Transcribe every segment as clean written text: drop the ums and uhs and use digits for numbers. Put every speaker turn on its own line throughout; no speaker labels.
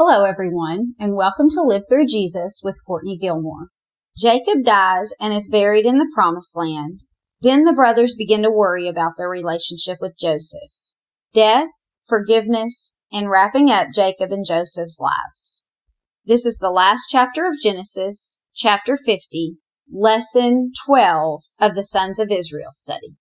Hello, everyone, and welcome to Live Through Jesus with Courtney Gilmore. Jacob dies and is buried in the Promised Land. Then the brothers begin to worry about their relationship with Joseph. Death, forgiveness, and wrapping up Jacob and Joseph's lives. This is the last chapter of Genesis, chapter 50, lesson 12 of the Sons of Israel study.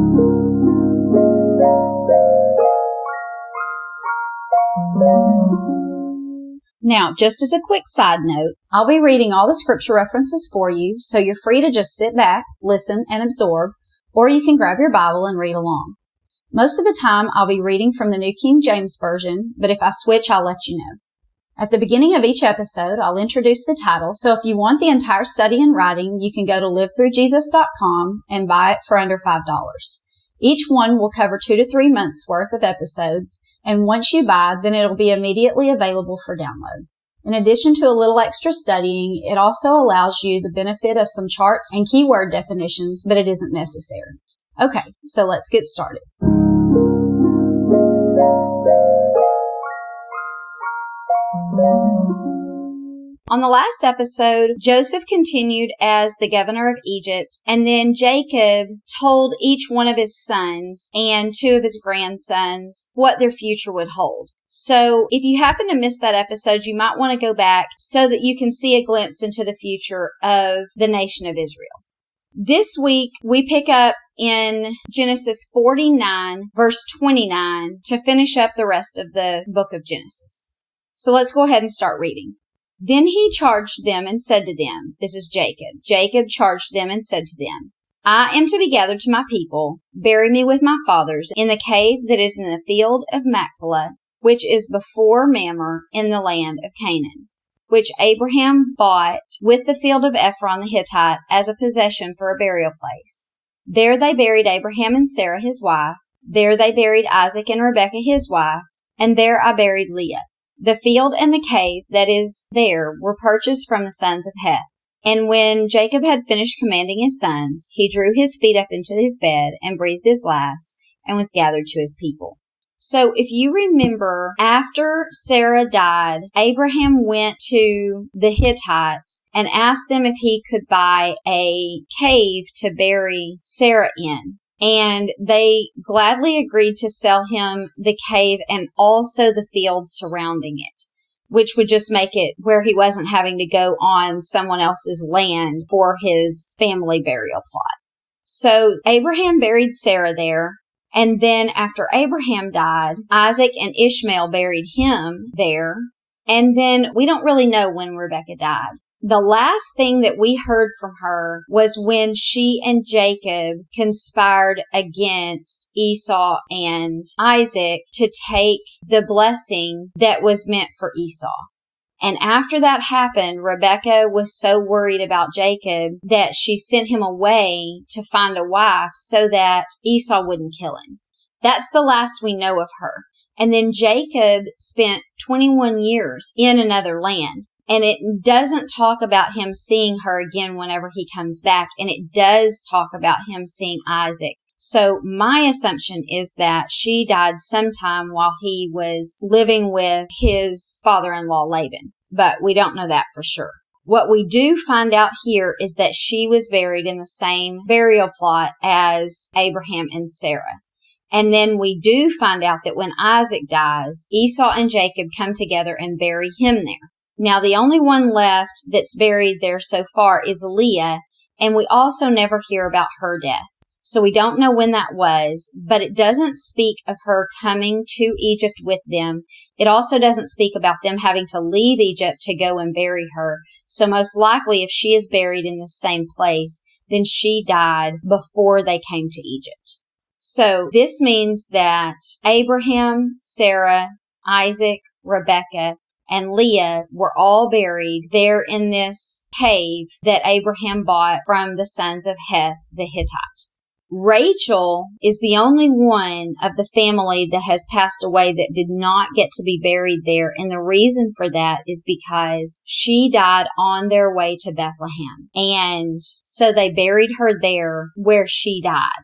Now, just as a quick side note, I'll be reading all the scripture references for you, so you're free to just sit back, listen, and absorb, or you can grab your Bible and read along. Most of the time, I'll be reading from the New King James Version, but if I switch, I'll let you know. At the beginning of each episode, I'll introduce the title, so if you want the entire study in writing, you can go to livethroughjesus.com and buy it for under $5. Each one will cover 2 to 3 months worth of episodes, and once you buy, then it'll be immediately available for download. In addition to a little extra studying, it also allows you the benefit of some charts and keyword definitions, but it isn't necessary. Okay, so let's get started. On the last episode, Joseph continued as the governor of Egypt, and then Jacob told each one of his sons and 2 of his grandsons what their future would hold. So if you happen to miss that episode, you might want to go back so that you can see a glimpse into the future of the nation of Israel. This week, we pick up in Genesis 49, verse 29, to finish up the rest of the book of Genesis. So let's go ahead and start reading. Then he charged them and said to them, this is Jacob. Jacob charged them and said to them, I am to be gathered to my people. Bury me with my fathers in the cave that is in the field of Machpelah, which is before Mamre in the land of Canaan, which Abraham bought with the field of Ephron the Hittite as a possession for a burial place. There they buried Abraham and Sarah his wife. There they buried Isaac and Rebekah his wife. And there I buried Leah. The field and the cave that is there were purchased from the sons of Heth. And when Jacob had finished commanding his sons, he drew his feet up into his bed and breathed his last and was gathered to his people. So if you remember, after Sarah died, Abraham went to the Hittites and asked them if he could buy a cave to bury Sarah in. And they gladly agreed to sell him the cave and also the field surrounding it, which would just make it where he wasn't having to go on someone else's land for his family burial plot. So Abraham buried Sarah there. And then after Abraham died, Isaac and Ishmael buried him there. And then we don't really know when Rebekah died. The last thing that we heard from her was when she and Jacob conspired against Esau and Isaac to take the blessing that was meant for Esau. And after that happened, Rebekah was so worried about Jacob that she sent him away to find a wife so that Esau wouldn't kill him. That's the last we know of her. And then Jacob spent 21 years in another land. And it doesn't talk about him seeing her again whenever he comes back. And it does talk about him seeing Isaac. So my assumption is that she died sometime while he was living with his father-in-law Laban. But we don't know that for sure. What we do find out here is that she was buried in the same burial plot as Abraham and Sarah. And then we do find out that when Isaac dies, Esau and Jacob come together and bury him there. Now, the only one left that's buried there so far is Leah, and we also never hear about her death. So we don't know when that was, but it doesn't speak of her coming to Egypt with them. It also doesn't speak about them having to leave Egypt to go and bury her. So most likely, if she is buried in the same place, then she died before they came to Egypt. So this means that Abraham, Sarah, Isaac, Rebekah, and Leah were all buried there in this cave that Abraham bought from the sons of Heth the Hittite. Rachel is the only one of the family that has passed away that did not get to be buried there. And the reason for that is because she died on their way to Bethlehem. And so they buried her there where she died.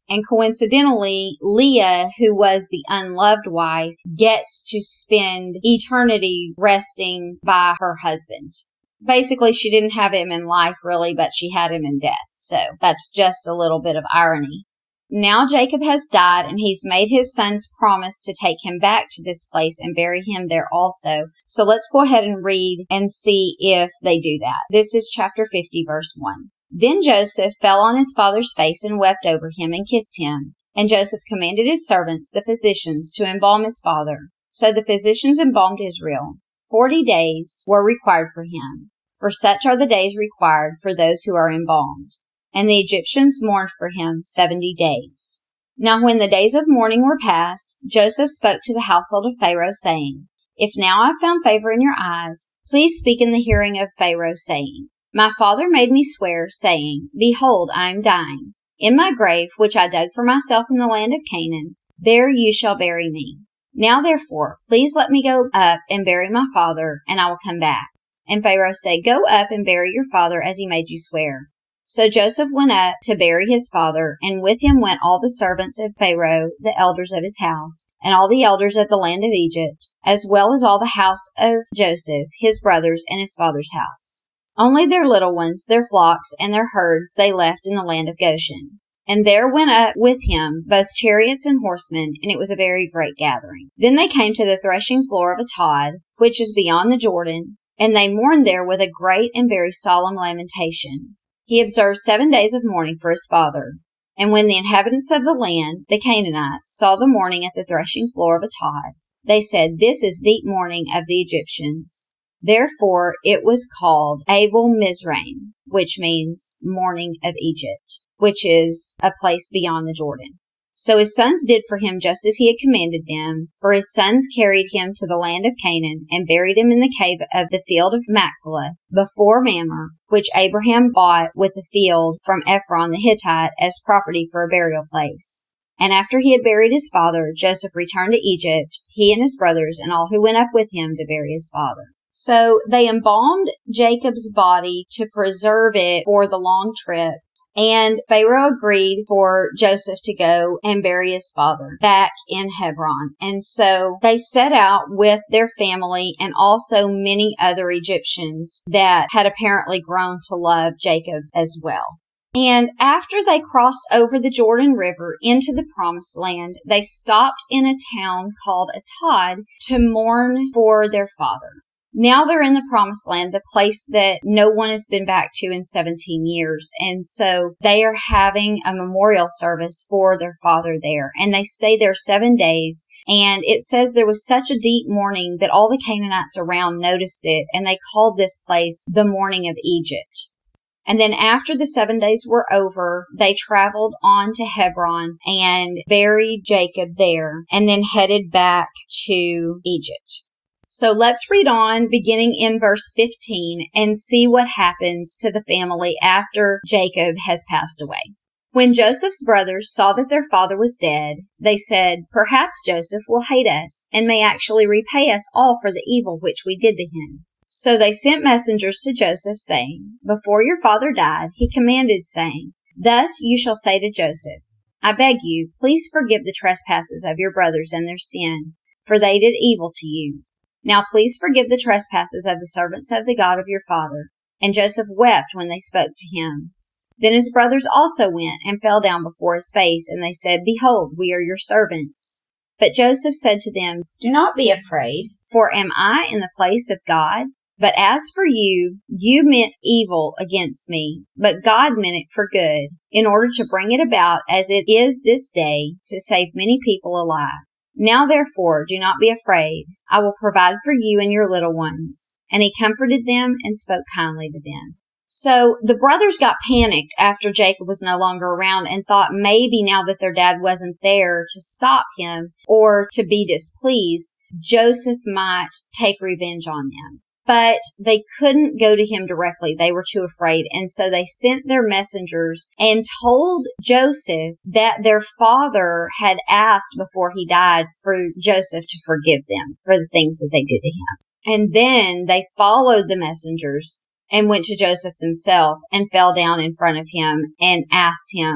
And coincidentally, Leah, who was the unloved wife, gets to spend eternity resting by her husband. Basically, she didn't have him in life really, but she had him in death. So that's just a little bit of irony. Now Jacob has died, and he's made his sons promise to take him back to this place and bury him there also. So let's go ahead and read and see if they do that. This is chapter 50, verse 1. Then Joseph fell on his father's face and wept over him and kissed him. And Joseph commanded his servants, the physicians, to embalm his father. So the physicians embalmed Israel. 40 days were required for him, for such are the days required for those who are embalmed. And the Egyptians mourned for him 70 days. Now when the days of mourning were past, Joseph spoke to the household of Pharaoh, saying, If now I have found favor in your eyes, please speak in the hearing of Pharaoh, saying, My father made me swear, saying, Behold, I am dying. In my grave, which I dug for myself in the land of Canaan, there you shall bury me. Now therefore, please let me go up and bury my father, and I will come back. And Pharaoh said, Go up and bury your father as he made you swear. So Joseph went up to bury his father, and with him went all the servants of Pharaoh, the elders of his house, and all the elders of the land of Egypt, as well as all the house of Joseph, his brothers, and his father's house. Only their little ones, their flocks, and their herds they left in the land of Goshen. And there went up with him both chariots and horsemen, and it was a very great gathering. Then they came to the threshing floor of Atad, which is beyond the Jordan, and they mourned there with a great and very solemn lamentation. He observed 7 days of mourning for his father. And when the inhabitants of the land, the Canaanites, saw the mourning at the threshing floor of Atad, they said, This is deep mourning of the Egyptians. Therefore it was called Abel Mizraim, which means mourning of Egypt, which is a place beyond the Jordan. So his sons did for him just as he had commanded them, for his sons carried him to the land of Canaan and buried him in the cave of the field of Machpelah before Mamre, which Abraham bought with the field from Ephron the Hittite as property for a burial place. And after he had buried his father, Joseph returned to Egypt, he and his brothers and all who went up with him to bury his father. So they embalmed Jacob's body to preserve it for the long trip. And Pharaoh agreed for Joseph to go and bury his father back in Hebron. And so they set out with their family and also many other Egyptians that had apparently grown to love Jacob as well. And after they crossed over the Jordan River into the Promised Land, they stopped in a town called Atad to mourn for their father. Now they're in the Promised Land, the place that no one has been back to in 17 years. And so they are having a memorial service for their father there. And they stay there 7 days. And it says there was such a deep mourning that all the Canaanites around noticed it. And they called this place the Mourning of Egypt. And then after the 7 days were over, they traveled on to Hebron and buried Jacob there and then headed back to Egypt. So let's read on beginning in verse 15 and see what happens to the family after Jacob has passed away. When Joseph's brothers saw that their father was dead, they said, Perhaps Joseph will hate us and may actually repay us all for the evil which we did to him. So they sent messengers to Joseph, saying, Before your father died, he commanded, saying, Thus you shall say to Joseph, I beg you, please forgive the trespasses of your brothers and their sin, for they did evil to you. Now please forgive the trespasses of the servants of the God of your father. And Joseph wept when they spoke to him. Then his brothers also went and fell down before his face, and they said, Behold, we are your servants. But Joseph said to them, Do not be afraid, for am I in the place of God? But as for you, you meant evil against me, but God meant it for good, in order to bring it about as it is this day, to save many people alive. Now therefore, do not be afraid. I will provide for you and your little ones. And he comforted them and spoke kindly to them. So the brothers got panicked after Jacob was no longer around and thought maybe now that their dad wasn't there to stop him or to be displeased, Joseph might take revenge on them. But they couldn't go to him directly. They were too afraid. And so they sent their messengers and told Joseph that their father had asked before he died for Joseph to forgive them for the things that they did to him. And then they followed the messengers and went to Joseph themselves and fell down in front of him and asked him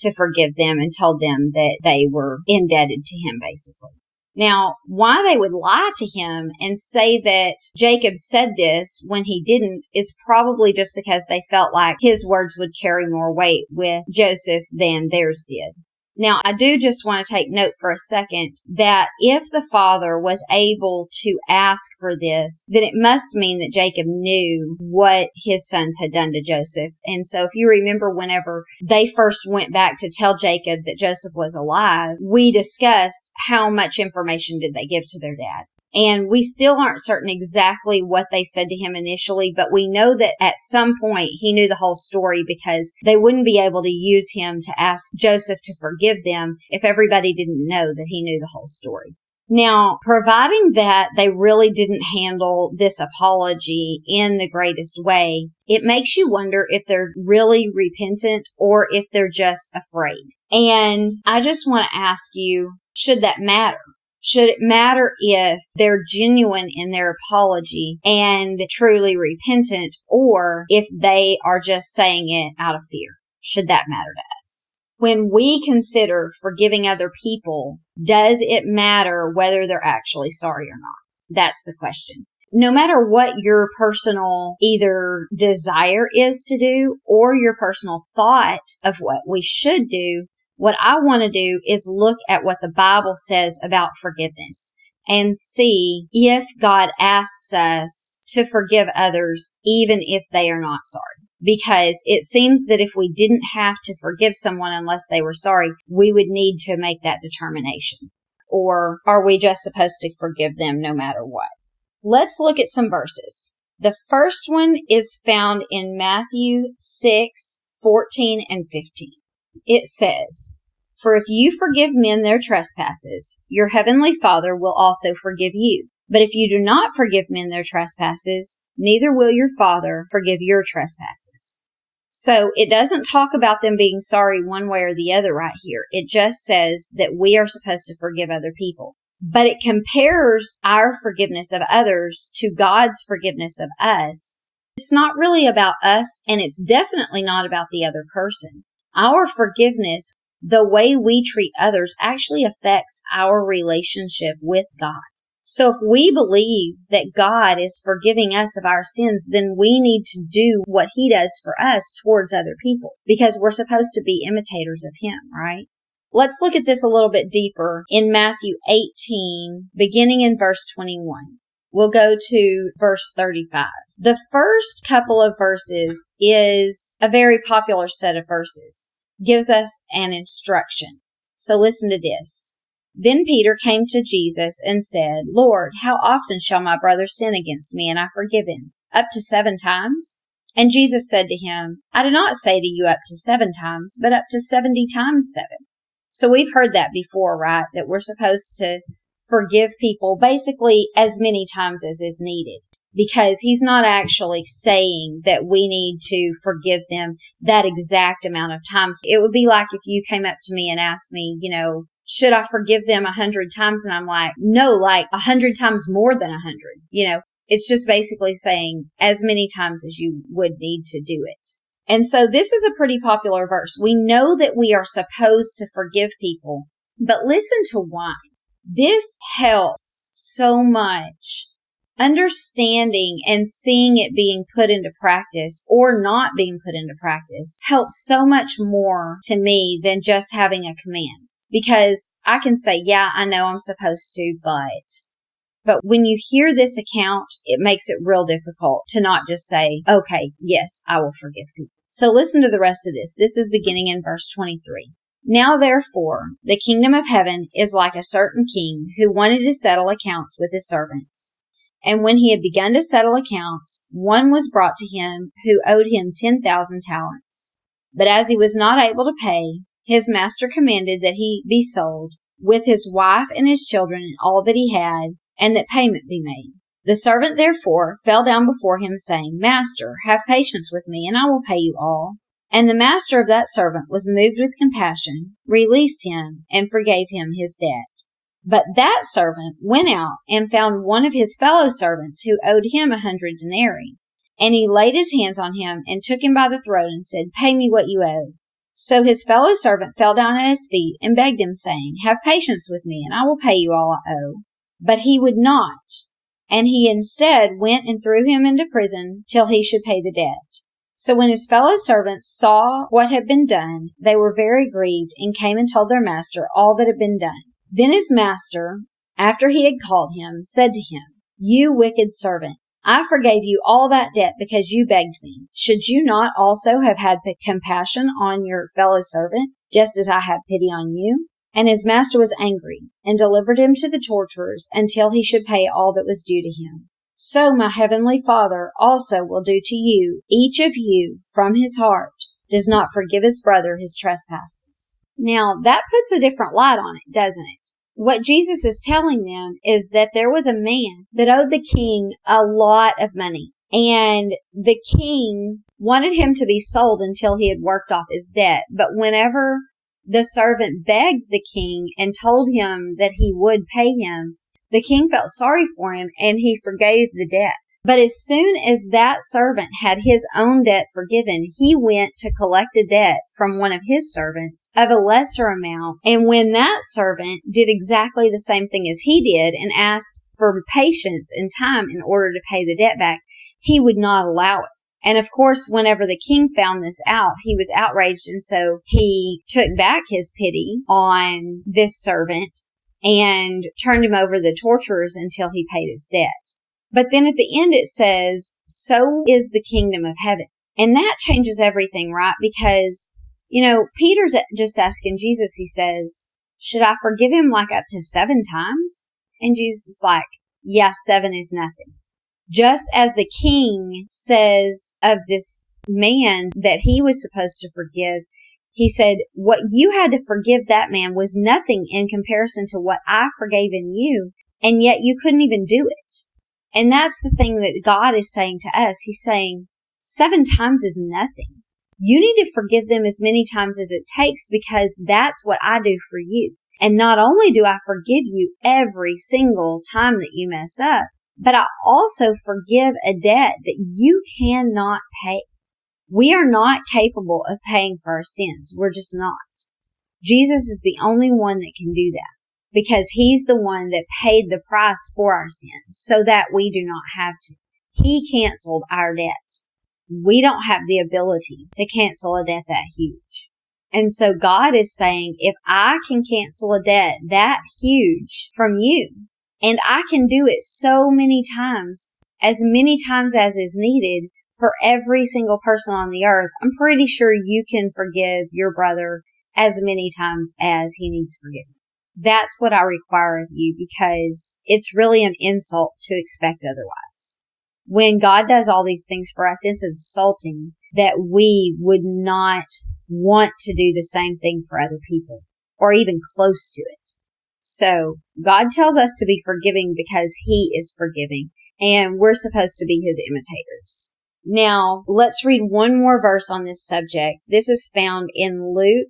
to forgive them and told them that they were indebted to him, basically. Now, why they would lie to him and say that Jacob said this when he didn't is probably just because they felt like his words would carry more weight with Joseph than theirs did. Now, I do just want to take note for a second that if the father was able to ask for this, then it must mean that Jacob knew what his sons had done to Joseph. And so if you remember whenever they first went back to tell Jacob that Joseph was alive, we discussed how much information did they give to their dad. And we still aren't certain exactly what they said to him initially, but we know that at some point he knew the whole story because they wouldn't be able to use him to ask Joseph to forgive them if everybody didn't know that he knew the whole story. Now, providing that they really didn't handle this apology in the greatest way, it makes you wonder if they're really repentant or if they're just afraid. And I just want to ask you, should that matter? Should it matter if they're genuine in their apology and truly repentant, or if they are just saying it out of fear? Should that matter to us? When we consider forgiving other people, does it matter whether they're actually sorry or not? That's the question. No matter what your personal either desire is to do or your personal thought of what we should do, what I want to do is look at what the Bible says about forgiveness and see if God asks us to forgive others even if they are not sorry. Because it seems that if we didn't have to forgive someone unless they were sorry, we would need to make that determination. Or are we just supposed to forgive them no matter what? Let's look at some verses. The first one is found in Matthew 6:14 and 15. It says, "For if you forgive men their trespasses, your heavenly Father will also forgive you. But if you do not forgive men their trespasses, neither will your Father forgive your trespasses." So it doesn't talk about them being sorry one way or the other right here. It just says that we are supposed to forgive other people. But it compares our forgiveness of others to God's forgiveness of us. It's not really about us, and it's definitely not about the other person. Our forgiveness, the way we treat others, actually affects our relationship with God. So if we believe that God is forgiving us of our sins, then we need to do what He does for us towards other people, because we're supposed to be imitators of Him, right? Let's look at this a little bit deeper in Matthew 18, beginning in verse 21. We'll go to verse 35. The first couple of verses is a very popular set of verses. Gives us an instruction. So listen to this. "Then Peter came to Jesus and said, 'Lord, how often shall my brother sin against me and I forgive him? Up to 7 times?' And Jesus said to him, 'I do not say to you up to 7 times, but up to 70 times 7. So we've heard that before, right? That we're supposed to forgive people basically as many times as is needed. Because He's not actually saying that we need to forgive them that exact amount of times. It would be like if you came up to me and asked me, should I forgive them 100 times? And I'm like, no, like 100 times more than 100. It's just basically saying as many times as you would need to do it. And so this is a pretty popular verse. We know that we are supposed to forgive people, but listen to why. This helps so much. Understanding and seeing it being put into practice or not being put into practice helps so much more to me than just having a command. Because I can say, yeah, I know I'm supposed to, but when you hear this account, it makes it real difficult to not just say, okay, yes, I will forgive people. So listen to the rest of this. This is beginning in verse 23. "Now therefore, the kingdom of heaven is like a certain king who wanted to settle accounts with his servants. And when he had begun to settle accounts, one was brought to him who owed him 10,000 talents. But as he was not able to pay, his master commanded that he be sold, with his wife and his children and all that he had, and that payment be made. The servant therefore fell down before him, saying, 'Master, have patience with me, and I will pay you all.' And the master of that servant was moved with compassion, released him, and forgave him his debt. But that servant went out and found one of his fellow servants who owed him 100 denarii. And he laid his hands on him and took him by the throat and said, 'Pay me what you owe.' So his fellow servant fell down at his feet and begged him, saying, Have patience with me, and I will pay you all I owe. But he would not, and he instead went and threw him into prison till he should pay the debt. So when his fellow servants saw what had been done, they were very grieved, and came and told their master all that had been done. Then his master, after he had called him, said to him, You wicked servant, I forgave you all that debt because you begged me. Should you not also have had compassion on your fellow servant, just as I had pity on you? And his master was angry, and delivered him to the torturers until he should pay all that was due to him. So my heavenly Father also will do to you, each of you, from his heart, does not forgive his brother his trespasses. Now, that puts a different light on it, doesn't it? What Jesus is telling them is that there was a man that owed the king a lot of money, and the king wanted him to be sold until he had worked off his debt. But whenever the servant begged the king and told him that he would pay him, the king felt sorry for him and he forgave the debt. But as soon as that servant had his own debt forgiven, he went to collect a debt from one of his servants of a lesser amount. And when that servant did exactly the same thing as he did and asked for patience and time in order to pay the debt back, he would not allow it. And of course, whenever the king found this out, he was outraged. And so he took back his pity on this servant and turned him over to the torturers until he paid his debt. But then at the end it says, so is the kingdom of heaven. And that changes everything, right? Because, Peter's just asking Jesus, he says, should I forgive him like up to 7 times? And Jesus is like, yeah, 7 is nothing. Just as the king says of this man that he was supposed to forgive, he said, what you had to forgive that man was nothing in comparison to what I forgave in you, and yet you couldn't even do it. And that's the thing that God is saying to us. He's saying 7 times is nothing. You need to forgive them as many times as it takes because that's what I do for you. And not only do I forgive you every single time that you mess up, but I also forgive a debt that you cannot pay. We are not capable of paying for our sins. We're just not. Jesus is the only one that can do that because he's the one that paid the price for our sins so that we do not have to. He canceled our debt. We don't have the ability to cancel a debt that huge. And so God is saying, if I can cancel a debt that huge from you, and I can do it so many times as is needed for every single person on the earth, I'm pretty sure you can forgive your brother as many times as he needs forgiveness. That's what I require of you because it's really an insult to expect otherwise. When God does all these things for us, it's insulting that we would not want to do the same thing for other people or even close to it. So God tells us to be forgiving because he is forgiving and we're supposed to be his imitators. Now, let's read one more verse on this subject. This is found in Luke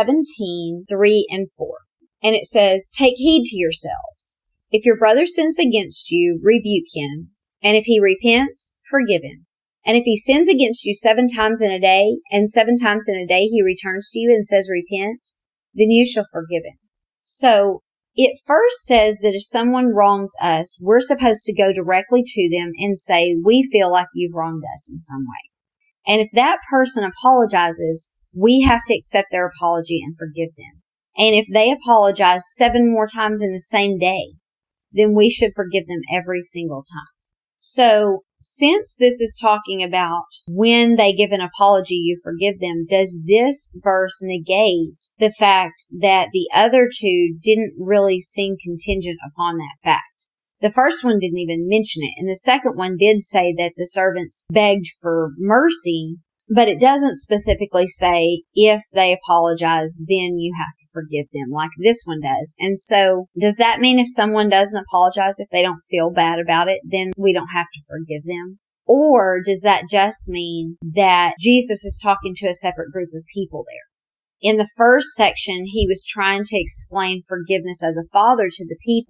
17:3 and 4. And it says, Take heed to yourselves. If your brother sins against you, rebuke him. And if he repents, forgive him. And if he sins against you 7 times in a day, and 7 times in a day he returns to you and says, Repent, then you shall forgive him. So, it first says that if someone wrongs us, we're supposed to go directly to them and say, we feel like you've wronged us in some way. And if that person apologizes, we have to accept their apology and forgive them. And if they apologize 7 more times in the same day, then we should forgive them every single time. So, since this is talking about when they give an apology, you forgive them, does this verse negate the fact that the other 2 didn't really seem contingent upon that fact? The first one didn't even mention it, and the second one did say that the servants begged for mercy, but it doesn't specifically say if they apologize, then you have to forgive them like this one does. And so does that mean if someone doesn't apologize, if they don't feel bad about it, then we don't have to forgive them? Or does that just mean that Jesus is talking to a separate group of people there? In the first section, he was trying to explain forgiveness of the Father to the people.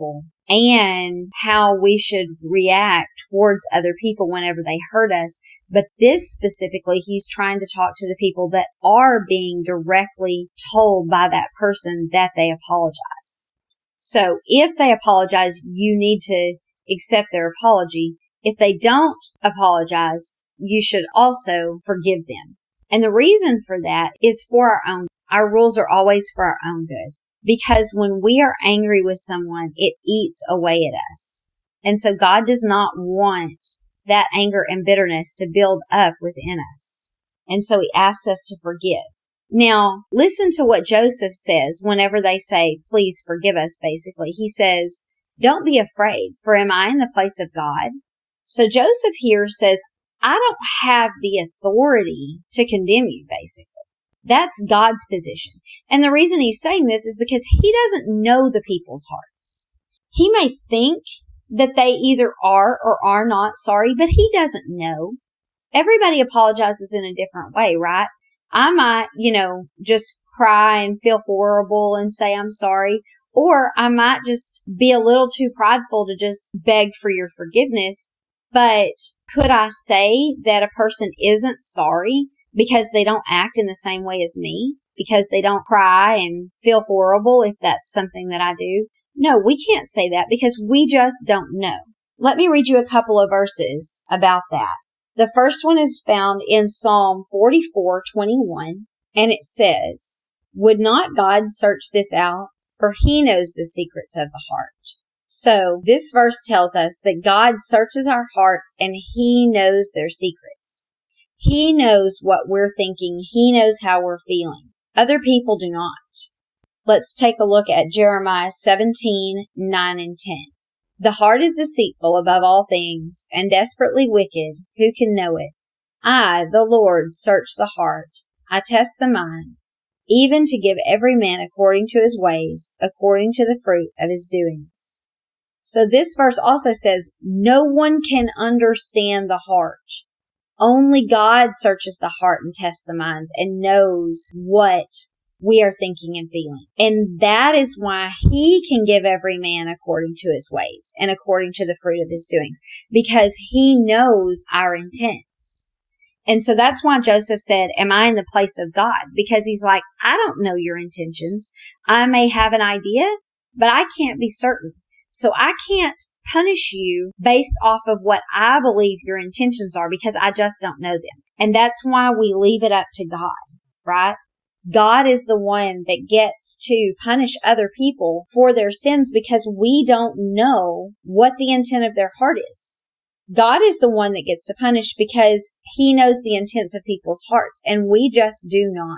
and how we should react towards other people whenever they hurt us. But this specifically, he's trying to talk to the people that are being directly told by that person that they apologize. So if they apologize, you need to accept their apology. If they don't apologize, you should also forgive them. And the reason for that is for our own. Our rules are always for our own good. Because when we are angry with someone, it eats away at us. And so God does not want that anger and bitterness to build up within us. And so he asks us to forgive. Now, listen to what Joseph says whenever they say, please forgive us, basically. He says, don't be afraid, for am I in the place of God? So Joseph here says, I don't have the authority to condemn you, basically. That's God's position. And the reason he's saying this is because he doesn't know the people's hearts. He may think that they either are or are not sorry, but he doesn't know. Everybody apologizes in a different way, right? I might, just cry and feel horrible and say I'm sorry. Or I might just be a little too prideful to just beg for your forgiveness. But could I say that a person isn't sorry because they don't act in the same way as me? Because they don't cry and feel horrible if that's something that I do? No, we can't say that because we just don't know. Let me read you a couple of verses about that. The first one is found in Psalm 44:21, and it says, would not God search this out? For he knows the secrets of the heart. So this verse tells us that God searches our hearts and he knows their secrets. He knows what we're thinking. He knows how we're feeling. Other people do not. Let's take a look at Jeremiah 17:9 and 10. The heart is deceitful above all things and desperately wicked. Who can know it? I, the Lord, search the heart. I test the mind, even to give every man according to his ways, according to the fruit of his doings. So this verse also says, no one can understand the heart. Only God searches the heart and tests the minds and knows what we are thinking and feeling. And that is why he can give every man according to his ways and according to the fruit of his doings, because he knows our intents. And so that's why Joseph said, am I in the place of God? Because he's like, I don't know your intentions. I may have an idea, but I can't be certain. So I can't punish you based off of what I believe your intentions are because I just don't know them. And that's why we leave it up to God, right? God is the one that gets to punish other people for their sins because we don't know what the intent of their heart is. God is the one that gets to punish because he knows the intents of people's hearts, and we just do not.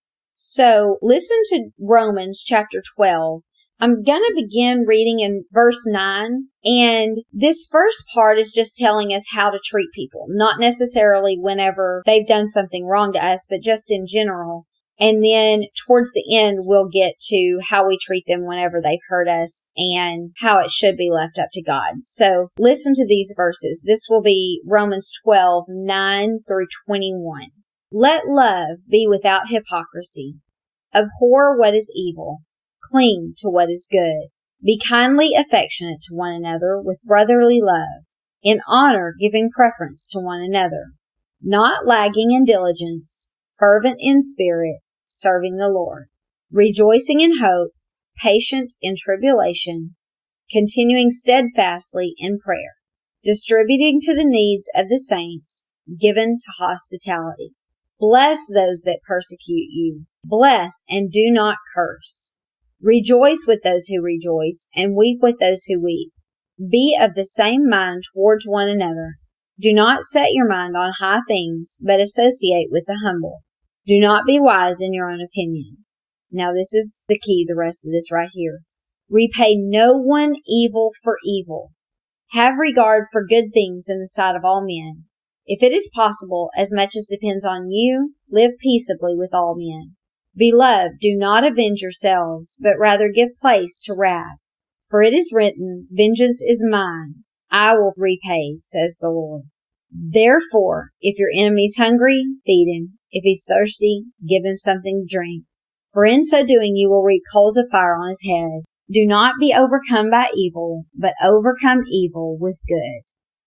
So listen to Romans chapter 12. I'm going to begin reading in verse 9, and this first part is just telling us how to treat people, not necessarily whenever they've done something wrong to us, but just in general. And then towards the end, we'll get to how we treat them whenever they've hurt us and how it should be left up to God. So listen to these verses. This will be Romans 12:9 through 21. Let love be without hypocrisy. Abhor what is evil. Cling to what is good. Be kindly affectionate to one another with brotherly love. In honor, giving preference to one another. Not lagging in diligence. Fervent in spirit. Serving the Lord, rejoicing in hope, patient in tribulation, continuing steadfastly in prayer, distributing to the needs of the saints, given to hospitality. Bless those that persecute you. Bless and do not curse. Rejoice with those who rejoice, and weep with those who weep. Be of the same mind towards one another. Do not set your mind on high things, but associate with the humble. Do not be wise in your own opinion. Now this is the key, the rest of this right here. Repay no one evil for evil. Have regard for good things in the sight of all men. If it is possible, as much as depends on you, live peaceably with all men. Beloved, do not avenge yourselves, but rather give place to wrath. For it is written, vengeance is mine. I will repay, says the Lord. Therefore, if your enemy's hungry, feed him. If he's thirsty, give him something to drink. For in so doing you will reap coals of fire on his head. Do not be overcome by evil, but overcome evil with good.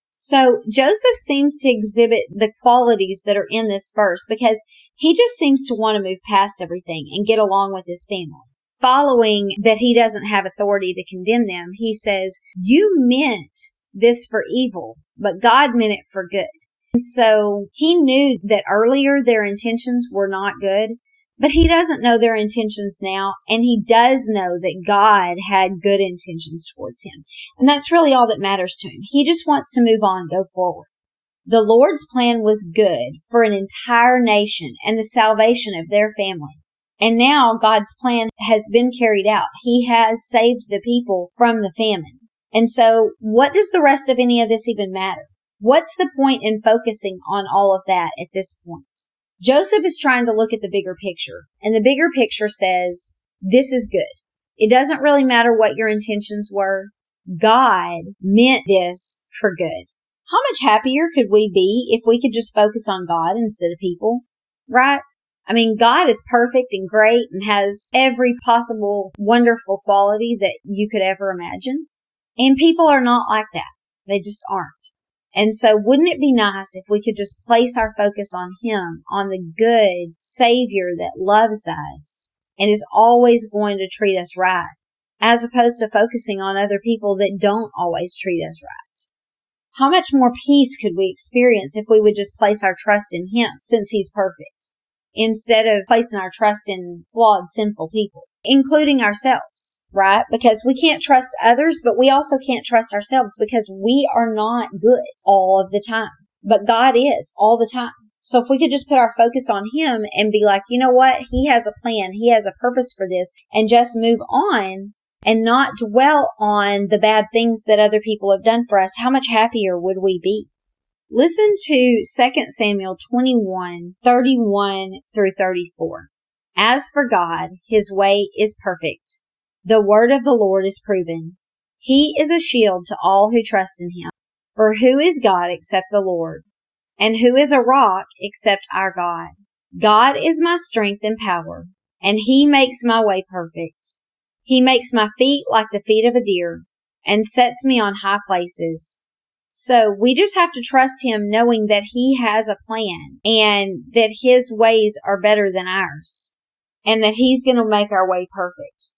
So Joseph seems to exhibit the qualities that are in this verse because he just seems to want to move past everything and get along with his family. Following that he doesn't have authority to condemn them, he says, you meant this for evil, but God meant it for good. And so he knew that earlier their intentions were not good, but he doesn't know their intentions now, and he does know that God had good intentions towards him. And that's really all that matters to him. He just wants to move on, go forward. The Lord's plan was good for an entire nation and the salvation of their family. And now God's plan has been carried out. He has saved the people from the famine. And so what does the rest of any of this even matter? What's the point in focusing on all of that at this point? Joseph is trying to look at the bigger picture, and the bigger picture says, this is good. It doesn't really matter what your intentions were. God meant this for good. How much happier could we be if we could just focus on God instead of people, right? I mean, God is perfect and great and has every possible wonderful quality that you could ever imagine. And people are not like that. They just aren't. And so wouldn't it be nice if we could just place our focus on Him, on the good Savior that loves us and is always going to treat us right, as opposed to focusing on other people that don't always treat us right? How much more peace could we experience if we would just place our trust in Him, since He's perfect, instead of placing our trust in flawed, sinful people, including ourselves, right? Because we can't trust others, but we also can't trust ourselves because we are not good all of the time. But God is all the time. So if we could just put our focus on Him and be like, you know what? He has a plan. He has a purpose for this, and just move on and not dwell on the bad things that other people have done for us, how much happier would we be? Listen to 2 Samuel 21, 31 through 34. As for God, His way is perfect. The word of the Lord is proven. He is a shield to all who trust in Him. For who is God except the Lord? And who is a rock except our God? God is my strength and power, and He makes my way perfect. He makes my feet like the feet of a deer, and sets me on high places. So we just have to trust Him, knowing that He has a plan, and that His ways are better than ours, and that He's going to make our way perfect.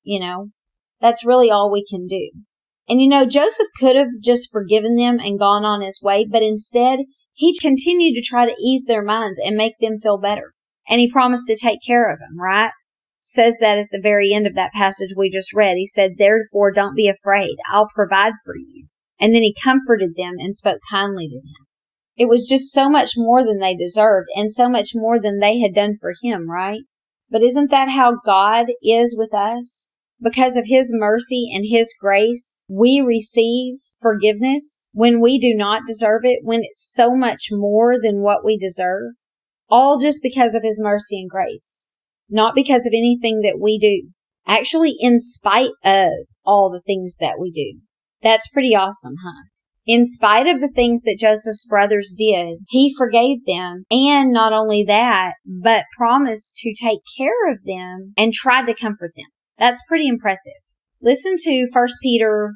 That's really all we can do. And Joseph could have just forgiven them and gone on his way, but instead he continued to try to ease their minds and make them feel better. And he promised to take care of them, right? Says that at the very end of that passage we just read. He said, therefore don't be afraid. I'll provide for you. And then he comforted them and spoke kindly to them. It was just so much more than they deserved and so much more than they had done for him, right? But isn't that how God is with us? Because of His mercy and His grace, we receive forgiveness when we do not deserve it, when it's so much more than what we deserve. All just because of His mercy and grace. Not because of anything that we do. Actually, in spite of all the things that we do. That's pretty awesome, huh? In spite of the things that Joseph's brothers did, he forgave them. And not only that, but promised to take care of them and tried to comfort them. That's pretty impressive. Listen to 1 Peter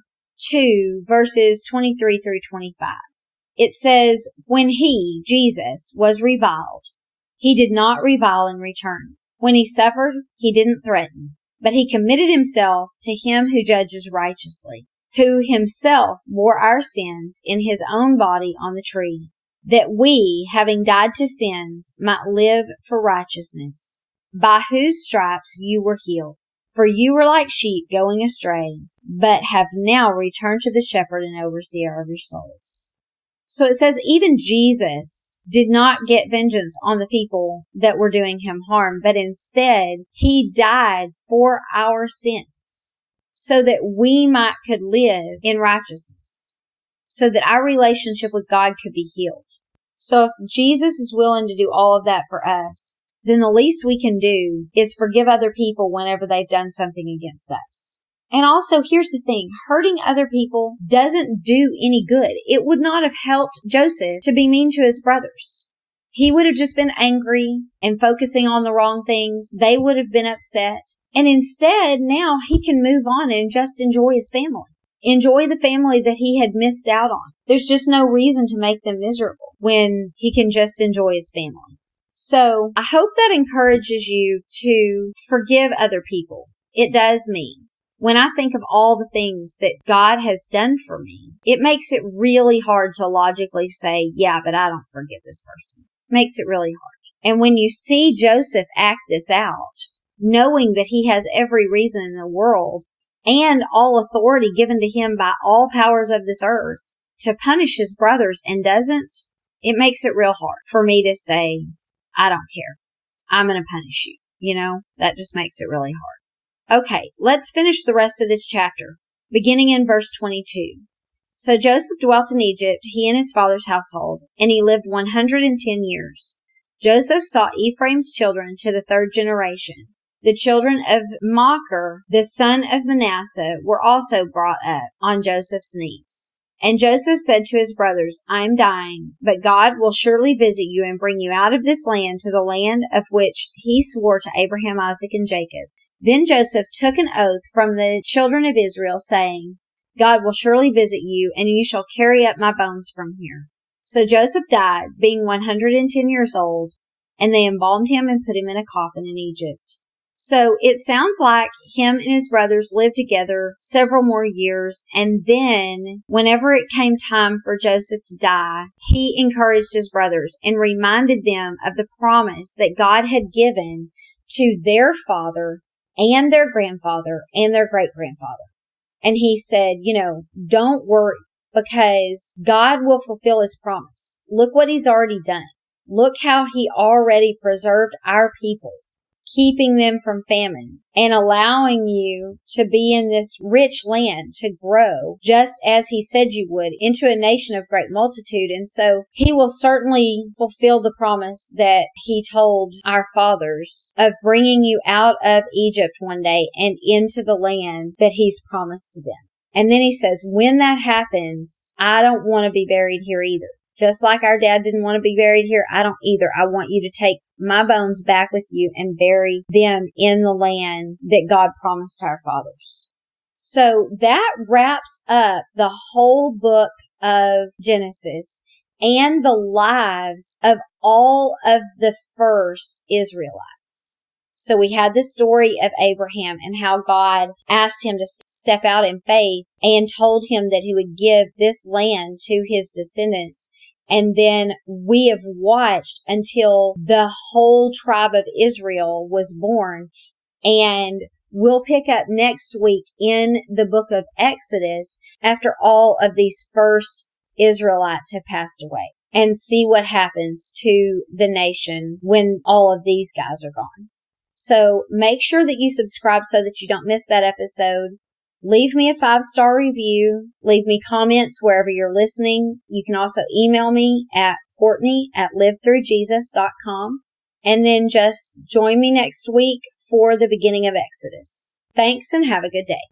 2, verses 23 through 25. It says, when He, Jesus, was reviled, He did not revile in return. When He suffered, He didn't threaten, but He committed Himself to Him who judges righteously, who Himself bore our sins in His own body on the tree, that we, having died to sins, might live for righteousness, by whose stripes you were healed. For you were like sheep going astray, but have now returned to the shepherd and overseer of your souls. So it says even Jesus did not get vengeance on the people that were doing Him harm, but instead He died for our sins so that we could live in righteousness, so that our relationship with God could be healed. So if Jesus is willing to do all of that for us, then the least we can do is forgive other people whenever they've done something against us. And also, here's the thing, hurting other people doesn't do any good. It would not have helped Joseph to be mean to his brothers. He would have just been angry and focusing on the wrong things. They would have been upset. And instead, now he can move on and just enjoy his family. Enjoy the family that he had missed out on. There's just no reason to make them miserable when he can just enjoy his family. So I hope that encourages you to forgive other people. It does me. When I think of all the things that God has done for me, it makes it really hard to logically say, yeah, but I don't forgive this person. It makes it really hard. And when you see Joseph act this out, knowing that he has every reason in the world and all authority given to him by all powers of this earth to punish his brothers and doesn't, it makes it real hard for me to say, I don't care. I'm going to punish you. That just makes it really hard. Okay, let's finish the rest of this chapter, beginning in verse 22. So Joseph dwelt in Egypt, he and his father's household, and he lived 110 years. Joseph saw Ephraim's children to the third generation. The children of Machir, the son of Manasseh, were also brought up on Joseph's knees. And Joseph said to his brothers, I am dying, but God will surely visit you and bring you out of this land to the land of which he swore to Abraham, Isaac, and Jacob. Then Joseph took an oath from the children of Israel, saying, God will surely visit you, and you shall carry up my bones from here. So Joseph died, being 110 years old, and they embalmed him and put him in a coffin in Egypt. So it sounds like him and his brothers lived together several more years, and then whenever it came time for Joseph to die, he encouraged his brothers and reminded them of the promise that God had given to their father and their grandfather and their great-grandfather. And he said, don't worry, because God will fulfill his promise. Look what he's already done. Look how he already preserved our people, keeping them from famine and allowing you to be in this rich land to grow just as he said you would into a nation of great multitude. And so he will certainly fulfill the promise that he told our fathers of bringing you out of Egypt one day and into the land that he's promised to them. And then he says, when that happens, I don't want to be buried here either. Just like our dad didn't want to be buried here, I don't either. I want you to take my bones back with you and bury them in the land that God promised our fathers. So that wraps up the whole book of Genesis and the lives of all of the first Israelites. So we had the story of Abraham and how God asked him to step out in faith and told him that he would give this land to his descendants. And then we have watched until the whole tribe of Israel was born. And we'll pick up next week in the book of Exodus after all of these first Israelites have passed away and see what happens to the nation when all of these guys are gone. So make sure that you subscribe so that you don't miss that episode. Leave me a 5-star review. Leave me comments wherever you're listening. You can also email me at Courtney@livethroughjesus.com. And then just join me next week for the beginning of Exodus. Thanks and have a good day.